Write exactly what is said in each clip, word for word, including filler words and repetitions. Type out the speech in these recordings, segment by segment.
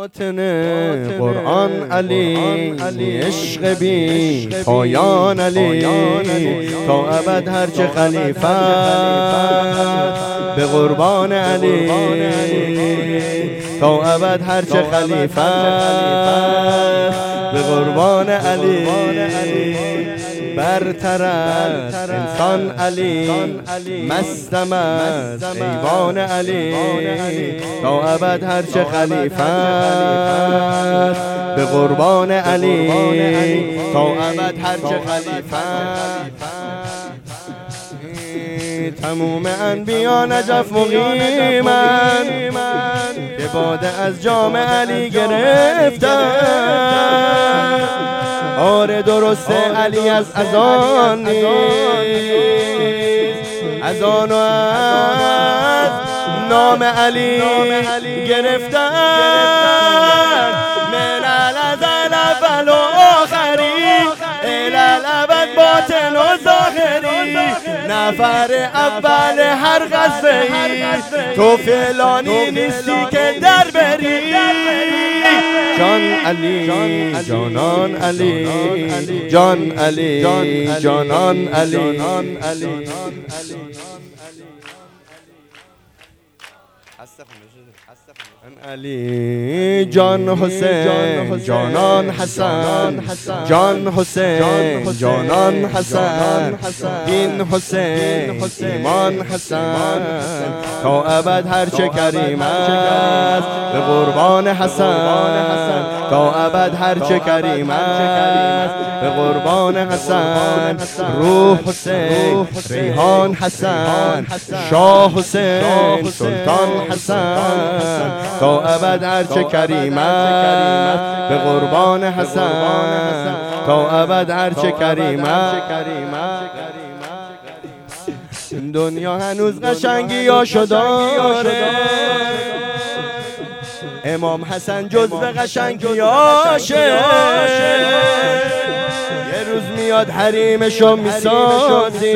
باطن قرآن علی، عشق بی پایان علی، تا ابد هرچه خلیفه به قربان علی، تا ابد هرچه خلیفه به قربان علی. برتر از انسان علی، مستم از ایوان علی، تا ابد هرچه خلیفه به قربان علی، تا ابد هرچه خلیفه. تموم انبیا نجف مقیمن، که باده از جام علی گرفتن. آره درسته علی از اذان نیست، اذان و از نام علی گرفتن. من الازل اول و آخری، الالابد باطن و ظاهری، نفر اول هر غزوه‌ای، تو فلانی نیستی که در بری. جان علی جانان علی، جان علی جانان علی. علی جان حسین جانان حسن، جان حسین جانان حسن، دین حسین ایمان حسن، تا ابد هرچه کریم است به قربان حسن، تا ابد هرچه کریم است به قربان حسن. روح حسین ریحان حسن، شاه حسین سلطان حسن، تا ابد هرچه کریم است به قربان حسن، تا ابد هرچه کریم است. این دنیا هنوز قشنگیاشو داره، امام حسن جزو قشنگیاشه. یه روز میاد حریمشو میسازی،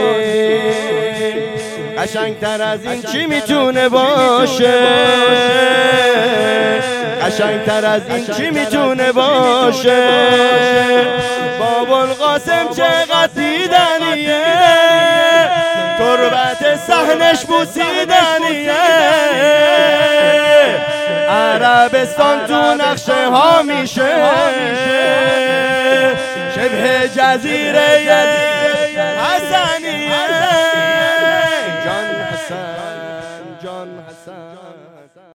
قشنگتر از این چی میتونه باشه؟ قشنگتر از این چی میتونه باشه؟ بابا القاسم چقدر دیدنیه، تربت صحنش بوسیدنیه. عربستان تو نقشه ها میشه، شبه جزیره حسنیه. جان حسن